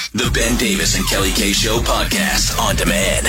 The Ben Davis and Kelly K Show podcast on demand.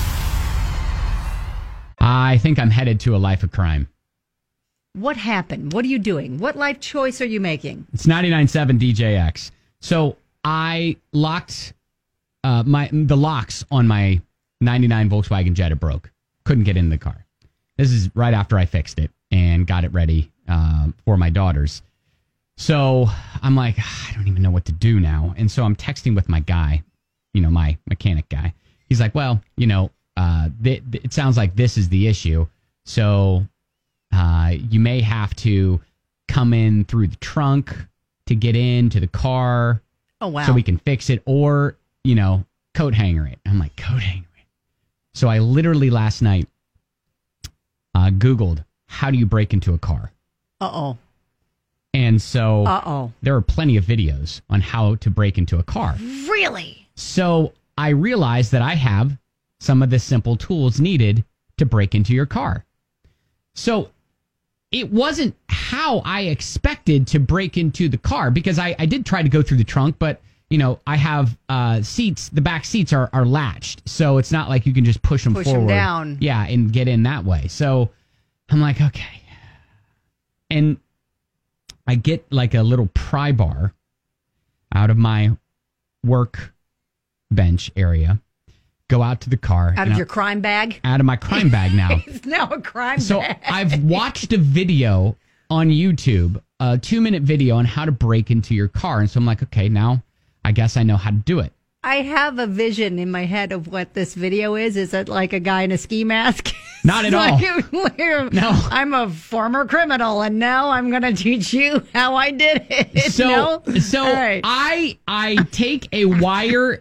I think I'm headed to a life of crime. What happened? What are you doing? What life choice are you making? It's 99.7 DJX. So I locked the locks on my 99 Volkswagen Jetta broke. Couldn't get in the car. This is right after I fixed it and got it ready for my daughters. So I'm like, I don't even know what to do now. And so I'm texting with my guy, my mechanic guy. He's like, well, it sounds like this is the issue. So you may have to come in through the trunk to get into the car. Oh, wow. So we can fix it, or, coat hanger it. I'm like, coat hanger it. So I literally last night Googled, how do you break into a car? Uh-oh. And so there are plenty of videos on how to break into a car. Really? So I realized that I have some of the simple tools needed to break into your car. So it wasn't how I expected to break into the car, because I did try to go through the trunk, but I have seats. The back seats are latched, so it's not like you can just push them forward. Them down. Yeah, and get in that way. So I'm like, okay. And I get like a little pry bar out of my work bench area, go out to the car. Out of your crime bag? Out of my crime bag now. It's now a crime So bag. I've watched a video on YouTube, a 2-minute video on how to break into your car. And so I'm like, okay, now I guess I know how to do it. I have a vision in my head of what this video is. Is it like a guy in a ski mask? Not at all. No. I'm a former criminal, and now I'm going to teach you how I did it. So Right. I take a wire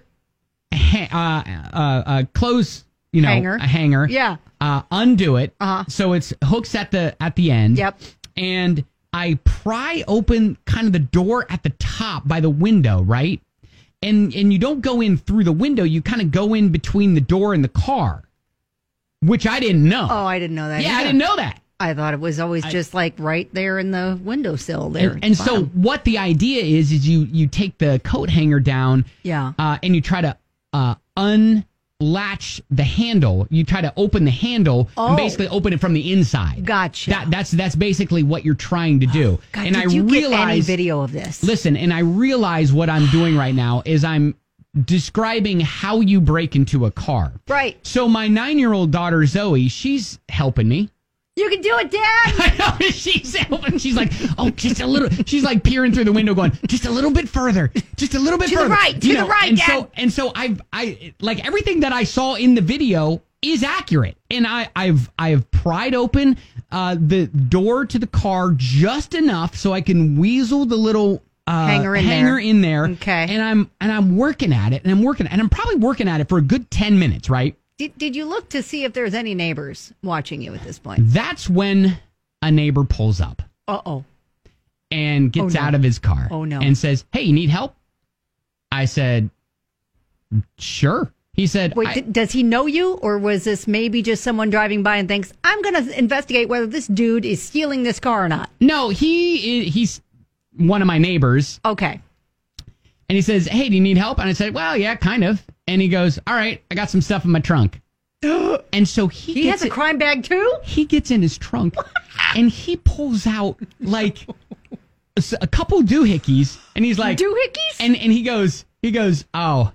close, hanger. a hanger. Yeah. Undo it. So it's hooks at the end. Yep. And I pry open kind of the door at the top by the window, right? And you don't go in through the window. You kind of go in between the door and the car, which I didn't know. Oh, I didn't know that. Yeah, either. I didn't know that. I thought it was always just like right there in the windowsill there. And so what the idea is you take the coat hanger down. Yeah. And you try to unlatch the handle. You try to open the handle and basically open it from the inside. Gotcha. That's basically what you're trying to do. God, and did you get any video of this? Listen, and I realize what I'm doing right now is I'm describing how you break into a car. Right. So my 9-year-old daughter, Zoe, she's helping me. You can do it, Dad. I know, she's helping. She's like, oh, just a little. She's like peering through the window going, just a little bit further. Just a little bit further. To the right, Dad. So I like everything that I saw in the video is accurate. And I've pried open the door to the car just enough so I can weasel the little hanger in there. Okay. And I'm working at it, and I'm probably working at it for a good 10 minutes, right? Did you look to see if there's any neighbors watching you at this point? That's when a neighbor pulls up. Uh-oh. And gets out of his car. Oh, no. And says, hey, you need help? I said, sure. He said... Wait, does he know you? Or was this maybe just someone driving by and thinks, I'm going to investigate whether this dude is stealing this car or not? No, he's one of my neighbors. Okay. And he says, hey, do you need help? And I said, well, yeah, kind of. And he goes, all right, I got some stuff in my trunk. And so he has a crime bag too? He gets in his trunk and he pulls out like a couple doohickeys, and he's like, doohickeys? And he goes, oh,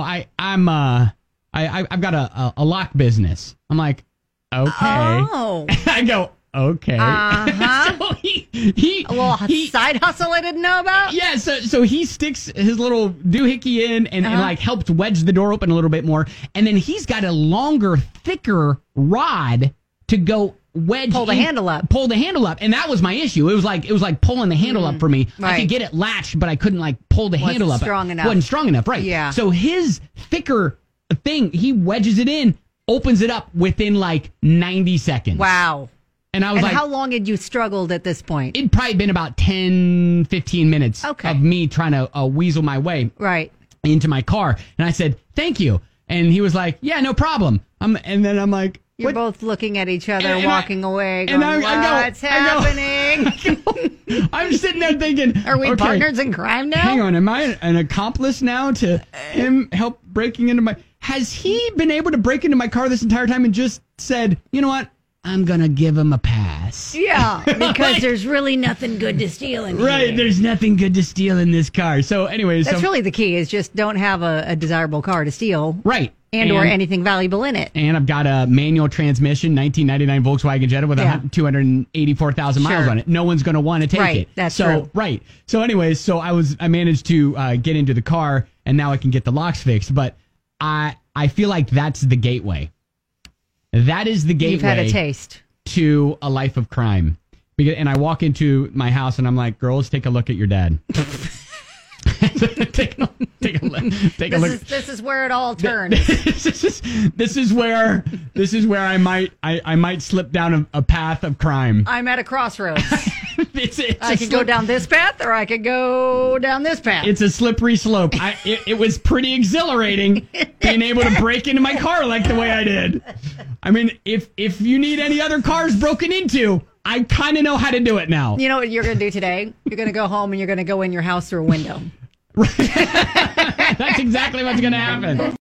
I've got a lock business. I'm like, okay. Oh. I go, okay. Uh-huh. So he a little side hustle I didn't know about? Yeah, so he sticks his little doohickey in and like helps wedge the door open a little bit more. And then he's got a longer, thicker rod to go pull the handle up. And that was my issue. It was like pulling the handle up for me. Right. I could get it latched, but I couldn't like pull the handle up. Wasn't strong enough, right. Yeah. So his thicker thing, he wedges it in, opens it up within like 90 seconds. Wow. And I was like, how long had you struggled at this point? It'd probably been about 10, 15 minutes of me trying to weasel my way into my car. And I said, thank you. And he was like, yeah, no problem. And then I'm like, you're both looking at each other, walking away, going, what's happening? thing. I'm sitting there thinking, Are we okay, partners in crime now? hang on, am I an accomplice now to him help breaking into my... Has he been able to break into my car this entire time and just said, you know what? I'm going to give him a pass. Yeah, because there's really nothing good to steal in here. Right, there's nothing good to steal in this car. So anyways... That's really the key, is just don't have a desirable car to steal. Right. And or anything valuable in it. And I've got a manual transmission, 1999 Volkswagen Jetta with 284,000 miles on it. No one's going to want to take it. That's true. Right. So anyways, I managed to get into the car, and now I can get the locks fixed. But I feel like that's the gateway. That is the gateway. You've had a taste. To a life of crime. And I walk into my house, and I'm like, girls, take a look at your dad. take a look. This is where it all turns. This is where I might slip down a path of crime. I'm at a crossroads. I could go go down this path, or I could go down this path. It's a slippery slope. It was pretty exhilarating being able to break into my car like the way I did. I mean, if you need any other cars broken into, I kind of know how to do it now. You know what you're going to do today? You're going to go home and you're going to go in your house through a window. That's exactly what's going to happen.